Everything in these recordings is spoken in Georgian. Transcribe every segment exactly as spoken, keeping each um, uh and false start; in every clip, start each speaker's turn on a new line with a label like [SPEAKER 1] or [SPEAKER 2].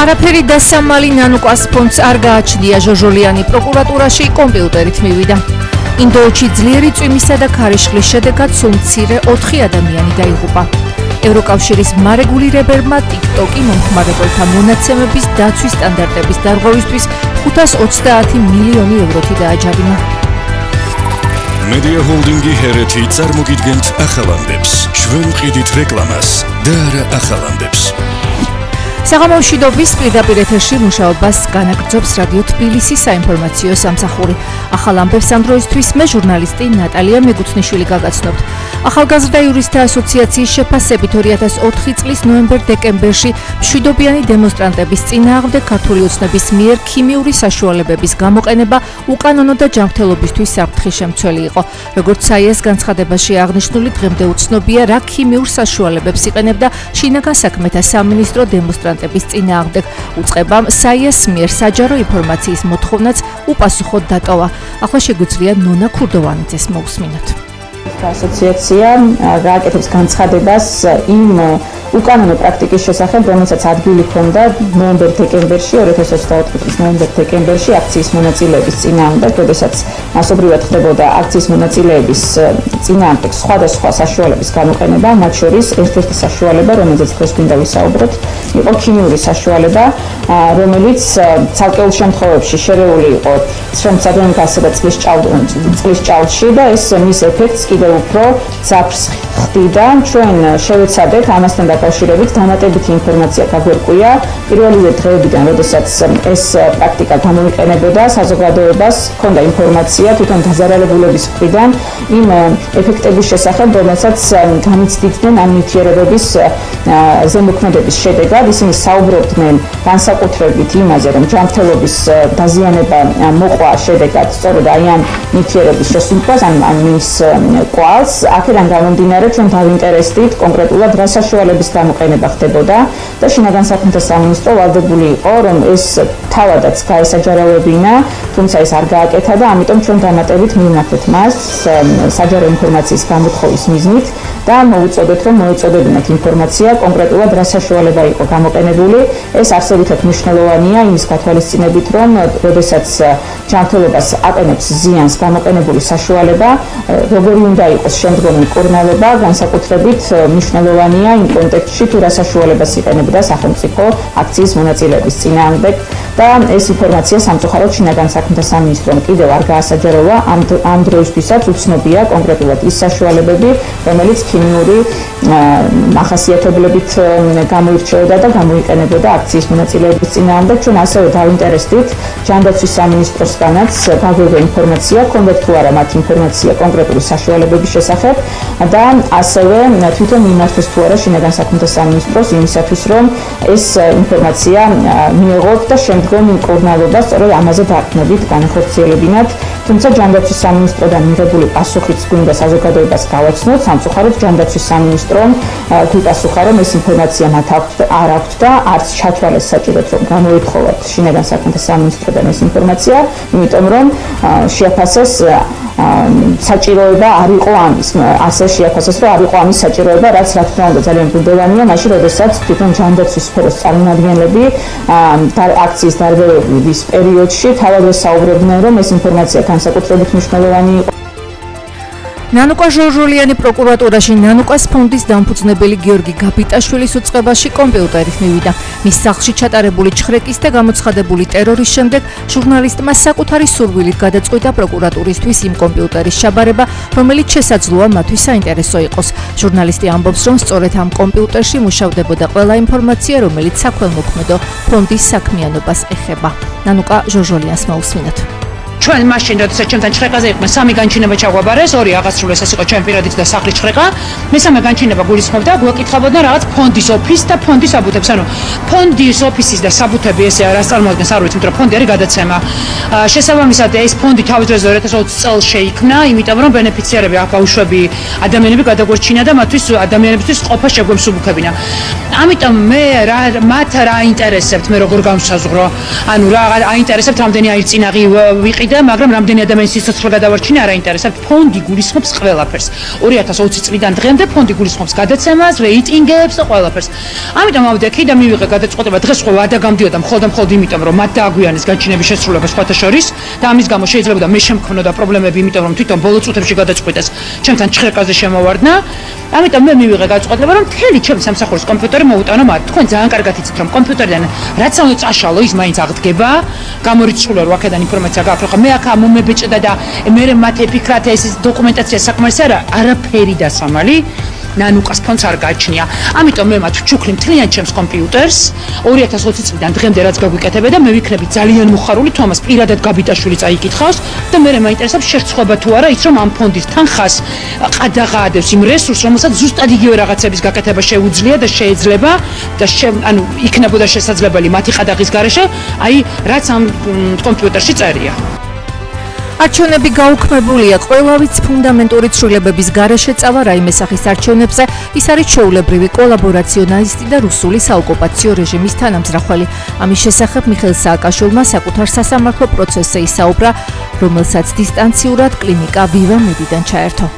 [SPEAKER 1] არაფერი დასამალი ნანუკას ფონდს არ გააჩნია. ჟოჟოლიანი პროკურატურაში კომპიუტერით მივიდა. ინდოეთში ძლიერი წვიმისა და ქარიშხლის შედეგად სულ მცირე ოთხი ადამიანი დაიღუპა. ევროკავშირის მარეგულირებელმა TikTok-ი მომხმარებელთა მონაცემების დაცვის სტანდარტების დარღვევისთვის ხუთას ოცდაათი მილიონი ევროთი დააჯარიმა.
[SPEAKER 2] Media Holding-ი ჰერეთი წარმოგიდგენთ ახალამდებს. ჩვენ ვყიდით რეკლამას და არა ახალამდებს.
[SPEAKER 1] საღამომშვიდობის პირდაპირ ეთერში მუშაობას განაგრძობს რადიო თბილისის საინფორმაციო სამსახური. ახალ ამბებს ამ დროისთვის მე ჟურნალისტი ნატალია მეგუთნიშვილი გაგაცნობთ. ახალგაზრდა იურისტთა ასოციაციის შეფასებით ორი ათას ოთხი წლის ნოემბერ-დეკემბერში მშვიდობიანი დემონსტრანტების წინააღმდეგ ქართული ოცნების მიერ ქიმიური საშუალებების გამოყენება უკანონო და ჯანმრთელობისთვის საფრთხის შემცველი იყო. როგორც საიას განცხადებაში აღნიშნული, დღემდე უცნობია, რა ქიმიურ საშუალებებს იყენებდა შინაგან საქმეთა სამინისტრო დემონსტრანტების წინააღმდეგ. უწყებამ საიას მიერ საჯარო ინფორმაციის მოთხოვნაც უპასუხოდ დატოვა. ახლა შეგვიძლია ნონა ქურდოვანიძეს მოусმინოთ.
[SPEAKER 3] ასოციაცია გააკეთებს განცხადებას იმ უკანონო პრაქტიკის შესახებ, რომელსაც ადგილი ჰქონდა ნოემბერ-დეკემბერში, ორი ათას ოცდაოთხი წლის ნოემბერ-დეკემბერში აქციის მონაწილეების წინააღმდეგ, როდესაც მასობრივად ხდებოდა აქციის მონაწილეების წინააღმდეგ სხვადასხვა საშუალების გამოყენება, მათ შორის ერთ-ერთი საშუალება, რომელზეც დღეს გვინდა ვისაუბროთ, იყო ქიმიური საშუალება, რომელიც ცალკეულ შემთხვევებში შერეული იყო შემცადრენ გასა და წყლის წყლის ჭაობში და ეს მის ეფექტს კიდევ უფრო ძაფრს ხდიდა. ჩვენ შევეცადეთ ამასთან დაკავშირებით დამატებითი ინფორმაცია გაგვერკვია პირველი დღეებიდან, როდესაც ეს პრაქტიკა გამოიყენებოდა, საზოგადოებას ჰქონდა ინფორმაცია თვითონ დაზარალებულების მხრიდან იმ ეფექტების შესახებ, რომელსაც განიცდიდნენ ამ ნივთიერებების ზემოქმედების შედეგად. ისინი საუბრობდნენ განსაკუთრებით იმაზე, რომ ჯანმრთელობის დაზიანება მოყვა შედეგად სწორედ აი ამ ნივთიერების შესუნთქვას, ან მის კვალს. აქედან გამომდინარე, ჩვენ დავინტერესდით კონკრეტულად რა საშუალების გამოყენება ხდებოდა და შინაგან საქმეთა სამინისტრო ვალდებული იყო, რომ ეს თავადაც გაესაჯარავებინა, თუმცა ეს არ გააკეთა და ამიტომ ჩვენ დამატებით მივნახეთ მას საჯარო ინფორმაციის გამოთხოვის მიზნით და მოვუწოდეთ, რომ მოეწოდებინათ ინფორმაცია კონკრეტულად რა საშუალება იყო გამოყენებული. ეს არსებითად მნიშვნელოვანია იმის გათვალისწინებით, რომ როდესაც ჯანმრთელობას აყენებს ზიანს გამოყენებული საშუალება, როგორი უნდა იყოს შემდგომი მკურნალობა, განსაკუთრებით მნიშვნელოვანია იმ კონტექსტში, თუ რა საშუალებას იყენებდა სახელმწიფო აქციის მონაწილეების წინააღმდეგ და ეს ინფორმაცია სამწუხაროდ შინაგან საქმეთა სამინისტრომ კიდევ არ გაასაჯაროვა. ამ ამ დროისთვისაც უცნობია კონკრეტულად ის საშუალებები, რომელიც ქიმიური მახასიათებლებით გამოირჩეოდა და გამოიყენებოდა აქციის მონაწილეების წინააღმდეგ. ჩვენ ასევე დავინტერესდით ჯანდაცვის სამინისტროსგანაც გაგვეღო ინფორმაცია, ჰქონდათ თუ არა მათ ინფორმაცია კონკრეტული საშუალებების შესახებ და ასევე თვითონ მიმართეს თუ არა შინაგან საქმეთა სამინისტროს იმისათვის, რომ ეს ინფორმაცია მიეღოთ და შემდგომ მკურნალობა სწორედ ამაზე დარქმებით განახორციელებინათ. თუმცა ჯანდაცვის სამინისტროდან მიღებული პასუხიც გვინდა საზოგადოებას გავაცნოთ. სამწუხაროდ ჯანდაცვის სამინისტრომ გვიპასუხა, რომ ეს ინფორმაცია მათ არ აქვთ და არც ჩათვალეს საჭიროდ, რომ გამოითხოვათ შინაგან საქმეთა სამინისტროდან ეს ინფორმაცია, იმიტომ რომ შეაფასეს საჭიროება არ იყო ამის, ასე შეაფასეს, რომ არ იყო ამის საჭიროება, რაც რა თქმა უნდა ძალიან ბუნდოვანია, მაშინ როდესაც თვითონ ჯანდაცვის სფეროს წარმომადგენლები აქციის დარღვევების პერიოდში თავად საუბრობდნენ, რომ ეს ინფორმაცია განსაკუთრებით მნიშვნელოვანი იყო.
[SPEAKER 1] ნანუკა ჟოჟოლიანი პროკურატურაში ნანუკას ფონდის დამფუძნებელი გიორგი გაბიტაშვილის უწყებაში კომპიუტერით მივიდა. მის სახლში ჩატარებული ჩხრეკის და გამოცხადებული ტერორის შემდეგ ჟურნალისტმა საკუთარი სურვილით გადაწყვიტა პროკურატურისთვის იმ კომპიუტერის ჩაბარება, რომელიც შესაძლოა მათთვის საინტერესო იყოს. ჟურნალისტი ამბობს, რომ სწორედ ამ კომპიუტერში მუშავდებოდა ყველა ინფორმაცია, რომელიც საქველმოქმედო ფონდის საქმიანობას ეხება. ნანუკა ჟოჟოლიანს მოусმინოთ.
[SPEAKER 4] ჩვენ მაშინ როდესაც ჩვენთან ჩხრეკაზე იყვნენ სამი განჩინება ჩაგვაბარეს, ორი აღასრულეს, ეს იყო ჩვენ პირადით და სახლის ჩხრეკა. მესამე განჩინება გულისხმობდა, გვეკითხებოდნენ რაღაც ფონდის ოფისს და ფონდის საბუთებს. ანუ ფონდის ოფისის და საბუთები ესე რას წარმოადგენს, არ ვიცი, იმიტომ რომ ფონდი არის გადაცემა. შესაბამისად, ეს ფონდი თავის დროზე ორი ათას ოცი წელს შეიქმნა, იმიტომ რომ ბენეფიციარები, ბავშვები, ადამიანები გადაგვერჩინა და მათთვის ადამიანებისთვის ყოფა შეგვემსუბუქებინა. ამიტომ მე მათ რა აინტერესებთ მე როგორ გავსაზღვრო ანუ რა აინტერესებთ რამდენი აირწინაღი ვიყიდა მაგრამ რამდენი ადამიანის სიცოცხლე გადავარჩინე არ აინტერესებთ ფონდი გულისხმობს ყველაფერს ორი ათას ოცი წლიდან დღემდე ფონდი გულისხმობს გადაცემას რეიტინგებს და ყველაფერს ამიტომ ავდექი და მივიღე გადაწყვეტება დღეს ხო ვადა გამდიოდა მხოლოდ და მხოლოდ იმიტომ რომ მათ დააგვიანეს გაჩინების შესრულება სხვათა შორის და ამის გამო შეიძლება და მე შემქონოდა პრობლემები იმიტომ რომ თვითონ ბოლო წუთებში გადაწყვიტეს ჩემთან ჩხრეკაზე შემოვარდნა ამიტომ მე მივიღე გადაწყვეტება რომ მთელი ჩემი სამსახურის კომპიუტერი მოვუტანო მათ თქვენ ძალიან კარგად იცით რომ კომპიუტერიდან რაც უნდა წაშალო ის მაინც აღდგება გამორიცხული რომ აქედან ინფორმაცია გააქვს ხო მე აქ მომებეჭდა და მე მათ ეფიქრათ ეს დოკუმენტაცია საკმარისი არა არაფერი დასამალი ნანუკას ფონს არ გააჩნია. ამიტომ მე მათ ვჩუქლი მთლიან ჩემს კომპიუტერს ორი ათას ოცი წლიდან დღემდე რაც გაგვიკეთებე და მე ვიქნები ძალიან მოხარული თუ ამას პირადად გაბიტაშვილი წაიკითხავს და მე მაინტერესებს შერწყობა თუ არა ის რომ ამ ფონდის თანხას ყადაღაადებს იმ რესურსს რომელსაც ზუსტად იგივე რაღაცების გაკეთება შეუძლია და შეიძლება და ანუ იქნებოდა შესაძლებელი მათი ყადაღის გარეშე აი რაც ამ კომპიუტერში წერია.
[SPEAKER 1] არჩევნები გაუქმებულია, ყველავიც ფუნდამენტური ცვლილებების გარეშე წავა რაიმე სახის არჩევნებზე, ის არის ჩვეულებრივი კოლაბორაციონალისტი და რუსული საოკუპაციო რეჟიმის თანამძრახველი. ამის შესახებ მიხეილ სააკაშვილმა საკუთარ სასამართლო პროცესზე ისაუბრა, რომელსაც დისტანციურად კლინიკა ვივა მედიდან ჩაერთო.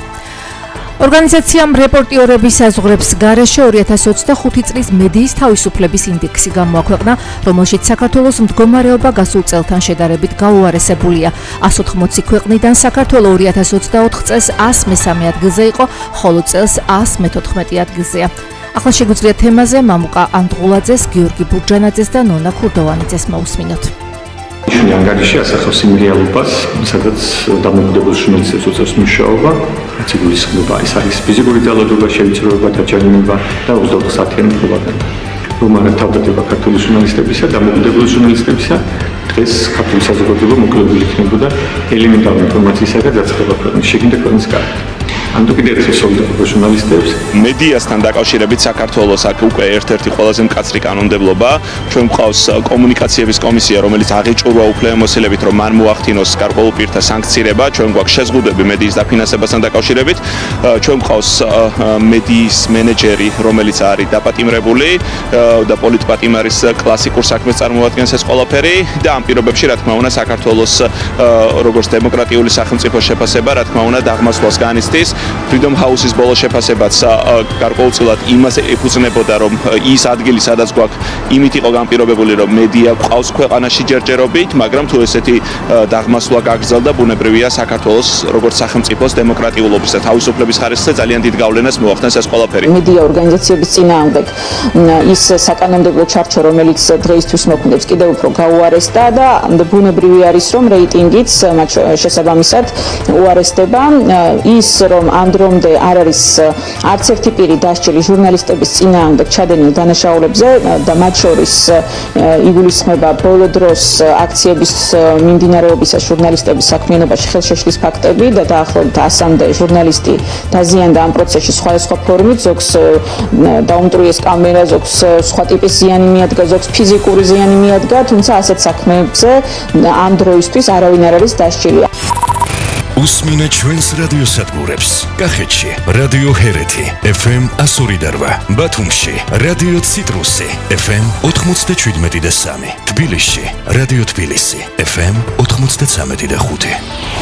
[SPEAKER 1] ორგანიზაციამ რეპორტიორების საზღვრებს გარეშე ორი ათას ოცდახუთი წლის მედიის თავისუფლების ინდექსი გამოაქვეყნა, რომელშიც საქართველოს მდგომარეობა გასულ წელთან შედარებით გაუარესებულია. εκατს ოთხმოცი ქვეყნიდან საქართველო ორი ათას ოცდაოთხ წელს ას მესამე ადგილზე იყო, ხოლო წელს ას მეთოთხმეტი ადგილზეა. ახლა შეგვიძლია თემაზე მამუკა ანდღულაძეს, გიორგი ბურჯანაძეს და ნონა ქურდოვანიძეს მოусმინოთ.
[SPEAKER 5] ჩვენი ანგარიში ასახავს იმ რეალობას, სადაც დამოუკიდებელ ჟურნალისტებს უწევს მუშაობა, რაც იგულისხმება ის არის ფიზიკური ძალადობა, შევიწროება, დაჯარიმება და ოცდაოთხ საათიანი პროპაგანდა. რომ არ თავდადება ქართული ჟურნალისტებისა და დამოუკიდებელ ჟურნალისტებისა, დღეს ქართული საზოგადოება მოკლებული იქნებოდა ელემენტარული ინფორმაციისა და დაწყება ქვეყნის შეკინდა ქვეყნის კარგად. ანუ კიდევ ერთხელ სოლიდარობა ჟურნალისტებს
[SPEAKER 6] მედიასთან დაკავშირებით საქართველოს აქ უკვე ერთ-ერთი ყველაზე მკაცრი კანონმდებლობა ჩვენ გვყავს კომუნიკაციების კომისია რომელიც აღიჭურვა უფლებამოსილებით რომ მან მოახდინოს გარკვეულ პირთა სანქცირება ჩვენ გვაქვს შეზღუდვები მედიის დაფინანსებასთან დაკავშირებით ჩვენ გვყავს მედიის მენეჯერი რომელიც არის დაპატიმრებული და პოლიტპატიმარის კლასიკურ საქმეს წარმოადგენს ეს ყველაფერი და ამ პირობებში რა თქმა უნდა საქართველოს როგორც დემოკრატიული სახელმწიფო შეფასება რა თქმა უნდა დაღმასვლას განიცდის Freedom House-ის ბოლო შეფასებაც გარკვეულწილად იმას ეფუძნებოდა, რომ ის ადგილი, სადაც გვაქვს, იმით იყო განპირობებული, რომ მედია გვყავს ქვეყანაში ჯერჯერობით, მაგრამ თუ ესეთი დაღმასვლა გაგრძელდა, ბუნებრივია საქართველოს როგორც სახელმწიფოს დემოკრატიულობის და თავისუფლების ხარისხზე ძალიან დიდ გავლენას მოახდენს ეს ყველაფერი.
[SPEAKER 3] მედია ორგანიზაციების წინააღმდეგ ის საკანონმდებლო ჩარჩო, რომელიც დღეისთვის მოქმედებს, კიდევ უფრო გაუარესდა და ბუნებრივი არის, რომ რეიტინგიც მათ შესაბამისად უარესდება. ის რომ ამ დრომდე არ არის არც ერთი პირი დასჯილი ჟურნალისტების წინააღმდეგ ჩადენილ დანაშაულებზე და მათ შორის იგულისხმება ბოლო დროს აქციების მიმდინარეობისას ჟურნალისტების საქმიანობაში ხელშეშლის ფაქტები და დაახლოებით ასამდე ჟურნალისტი დაზიანდა ამ პროცესში სხვადასხვა ფორმით, ზოგს დაუმტვრიეს კამერა, ზოგს სხვა ტიპის ზიანი მიადგა, ზოგს ფიზიკური ზიანი მიადგა, თუმცა ასეთ საქმეებზე ამ დროისთვის არავინ არ არის დასჯილი.
[SPEAKER 2] უსმინე ჩვენს რადიოსადგურებს. კახეთში რადიო ჰერეთი ეფ ემ εκατო ორი და რვა, ბათუმში რადიო ციტრუსი ეფ ემ ოთხმოცდაშვიდმეტი და სამი, თბილისში რადიო თბილისი ეფ ემ ოთხმოცდაცამეტი და ხუთი.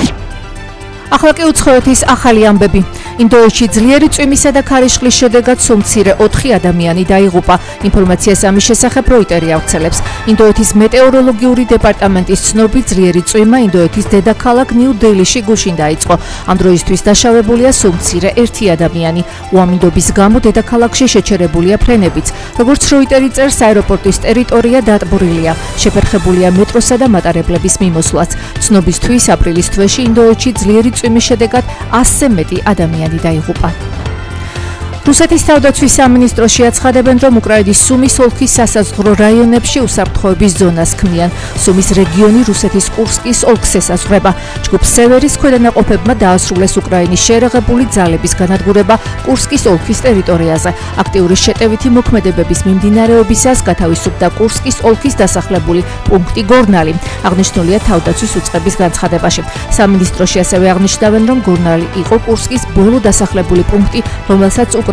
[SPEAKER 1] ახლა კი უცხოეთის ახალი ამბები. ინდოეთში ძლიერი წვიმისა და ქარიშხლის შედეგად სულ-მცირე ოთხი ადამიანი დაიღუპა. ინფორმაციას ამის შესახებ როიტერი ავრცელებს. ინდოეთის მეტეოროლოგიური დეპარტამენტის ცნობით, ძლიერი წვიმა ინდოეთის დედაქალაქ ნიუ-დელიში გუშინ დაიწყო. ამ დროისთვის დაშავებულია სულ-მცირე ერთი ადამიანი. უამინდობის გამო დედაქალაქში შეჩერებულია ფრენებიც. როგორც როიტერი წერს, აეროპორტის ტერიტორია დატბორილია. შეფერხებულია მეტროსა და მატარებლების მიმოსვლაც. ცნობისთვის აპრილის თვეში ინდოეთში ძლიერი წვიმის შედეგად ასზე მეტი ადამიანი დაიღუპა. რუსეთის თავდაცვის სამინისტროში აცხადებენ, რომ უკრაინის სუმის ოლქის სასაზღვრო რაიონებში უსაფრთხოების ზონას ქმნიან. სუმის რეგიონი რუსეთის კურსკის ოლქს ესაზღვრება. ჯგუფ სევერის ქვედანაყოფებმა დაასრულეს უკრაინის შეერაღებული ძალების განადგურება კურსკის ოლქის ტერიტორიაზე. აქტიური შეტევითი მოქმედებების მიმდინარეობისას გათავისუფლდა კურსკის ოლქის დასახლებული პუნქტი გორნალი. აღნიშნულია თავდაცვის უწყების განცხადებაში. სამინისტროში ასევე აღნიშნავენ, რომ გორნალი იყო კურსკის ბოლო დასახლებული პუნქტი, რომელსაც უკრაინის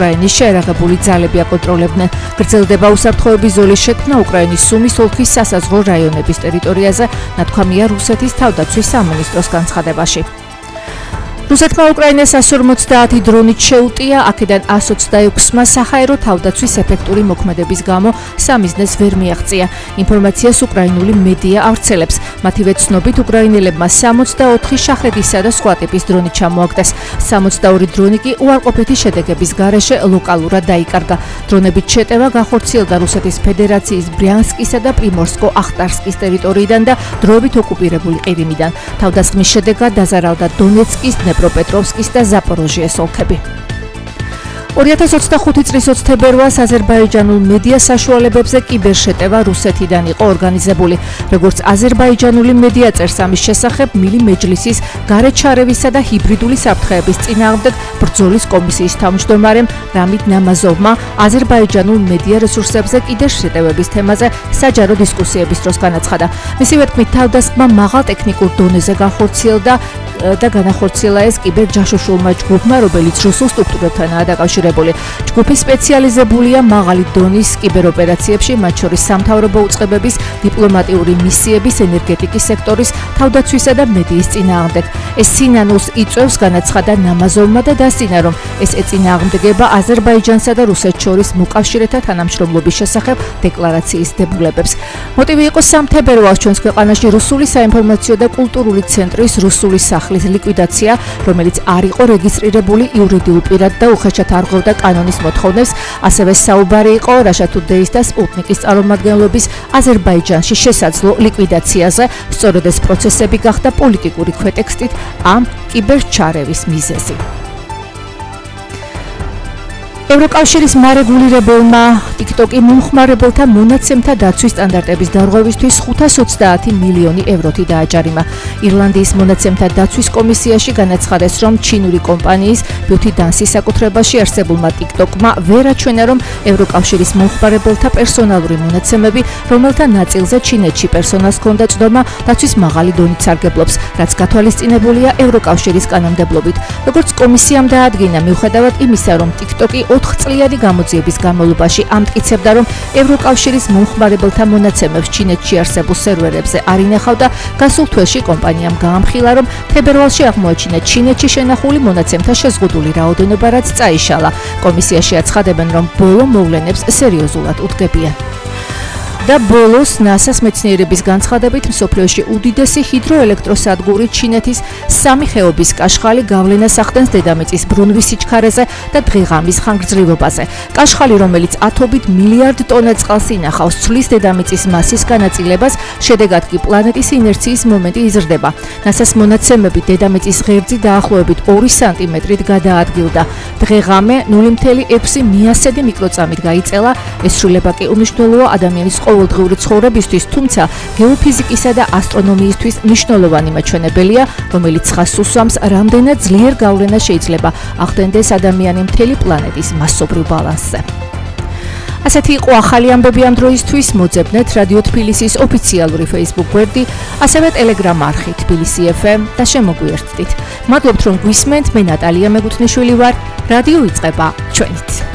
[SPEAKER 1] უკრაინის შეერაღებული ძალები აკონტროლებდნენ. გრძელდება უსაფრთხოების ზოლის შექმნა უკრაინის სუმის ოლქის სასაზღვრო რაიონების ტერიტორიაზე, ნათქვამია რუსეთის თავდაცვის სამინისტროს განცხადებაში. რუსეთმა უკრაინას ას ორმოცდაათი დრონით შეუტია, აქედან ას ოცდაექვსმა საჰაერო თავდაცვის ეფექტური მოქმედების გამო სამიზნეს ვერ მიაღწია. ინფორმაციას უკრაინული მედია ავრცელებს. მათივე ცნობით, უკრაინელებმა სამოცდაოთხი შაჰედისა და სხვა ტიპის დრონი ჩამოაგდეს. სამოცდაორი დრონი კი უარყოფითი შედეგების გარეშე ლოკალურად დაიკარგა. დრონებით შეტევა განხორციელდა რუსეთის ფედერაციის ბრიანსკისა და პრიმორსკო-ახტარსკის ტერიტორიიდან და დროებით ოკუპირებული ყირიმიდან. თავდასხმის შედეგად დაზარავდა დონეცკის, დნეპროპეტროვსკის და ზაპოროჟიეს ოლქები. ორი ათას ოცდახუთი წლის ოცი თებერვალს აზერბაიჯანულ მედია საშუალებებზე კიბერშეტევა რუსეთიდან იყო ორგანიზებული. როგორც აზერბაიჯანული მედია წერს ამის შესახებ, მილი მეჯლისის გარეჩარევისა და ჰიბრიდული საფრთხეების წინააღმდეგ ბრძოლის კომისიის თავმჯდომარემ რამიდ ნამაზოვმა აზერბაიჯანულ მედია რესურსებზე კიბერშეტევების თემაზე საჯარო დისკუსიების დროს განაცხადა. მისივე თქმით, თავდასხმა მაღალ ტექნიკურ დონეზე განხორციელდა და განახორციელა ეს კიბერჯაშუშულმა ჯგუფმა, რომელიც რუსულ სტრუქტურებთანაა დაკავშირებული. ჯგუფი სპეციალიზებულია მაღალი დონის კიბეროპერაციებში, მათ შორის სამთავრობო უწყებების, დიპლომატიური მისიების, ენერგეტიკის სექტორის, თავდაცვისა და მედიის წინააღმდეგ. ეს სინანულს იწვევს, განაცხადა ნამაზოვმა და დასწინა, რომ ეს ეწინააღმდეგება აზერბაიჯანსა და რუსეთს შორის მოკავშირეთა თანამშრომლობის შესახებ დეკლარაციის დებულებებს. მოტივი იყო სამი თებერვალს ჩვენს ქვეყანაში რუსული საინფორმაციო და კულტურული ცენტრის რუსული სახლის ლიკვიდაცია, რომელიც არ იყო რეგისტრირებული იურიდიულ პირად და უხეშად არღვევდა კანონის მოთხოვნებს. ასევე საუბარი იყო Russia Today-ის და Sputnik-ის წარმომადგენლობის აზერბაიჯანში შესაძლო ლიკვიდაციაზე. სწორედ ეს პროცესები გახდა პოლიტიკური ქვეტექსტით ამ კიბერჩარევის მიზეზი. ევროკავშირის მარეგულირებელმა TikTok-ი მომხმარებელთა მონაცემთა დაცვის სტანდარტების დარღვევისთვის ხუთას ოცდაათი მილიონი ევროთი დააჯარიმა. ირლანდიის მონაცემთა დაცვის კომისიაში განაცხადეს, რომ ჩინური კომპანიის ByteDance's საკუთრებაში არსებულმა TikTok-მა ვერ აჩვენა, რომ ევროკავშირის მომხმარებელთა პერსონალური მონაცემები, რომელთა ნაწილზე ჩინეთში პერსონალს ჰქონდა წვდომა, დაცვის მაღალი დონით სარგებლობს, რაც გათვალისწინებულია ევროკავშირის კანონმდებლობით. როგორც კომისიამ დაადგინა, მიუხედავად იმისა, რომ TikTok-ი ოთხწლიანი გამოძიების განმავლობაში ამტკიცებდა, რომ ევროკავშირის მომხმარებელთა მონაცემებს ჩინეთში არსებულ სერვერებზე არ ინახავდა, გასულ თვეში კომპანიამ გაამხილა, რომ თებერვალში აღმოაჩინა ჩინეთში შენახული მონაცემთა შეზღუდული რაოდენობა, რაც წაიშალა. კომისიაში აცხადებენ, რომ ბოლო მოვლენებს სერიოზულად უდგებიან. და ბოლოს ნასას მეცნიერების განცხადებით მსოფლიოში უდიდესი ჰიდროელექტროსადგური ჩინეთის სამი ხეობის კაშხალი გავლენას ახდენს დედამიწის ბრუნვის სიჩქარეზე და დღეღამის ხანგრძლივობაზე. კაშხალი, რომელიც ათობით მილიარდ ტონა წყალს ინახავს, ცვლის დედამიწის მასის განაწილებას, შედეგად კი პლანეტის ინერციის მომენტი იზრდება. ნასას მონაცემებით დედამიწის ღერძი დაახლოებით ორი სანტიმეტრით გადაადგილდა. დღეღამე ნული მცდელობა ექვსი მიასედი მიკროწამით გაიწელა. ეს შულება კი უმნიშვნელოა ადამიანის ყოველდღიური ცხოვრებისთვის, თუმცა გეოფიზიკისა და ასტრონომიისთვის მნიშვნელოვანი მაჩვენებელია, რომელიც ხაზს უსვამს, რამდენად ძლიერ გავლენა შეიძლება ახდენდეს ადამიანი მთელი პლანეტის მასობრივ ბალანსზე. ასეთი იყო ახალი ამბები ამ დროისთვის. მოძებნეთ რადიო თბილისის ოფიციალური Facebook გვერდი, ასევე Telegram არხი თბილისი ეფ ემ და შემოგვიერთდით. მადლობთ, რომ გვისმენთ. მე ნატალია მეგუთნიშვილი ვარ. რადიო იწყება ჩვენით.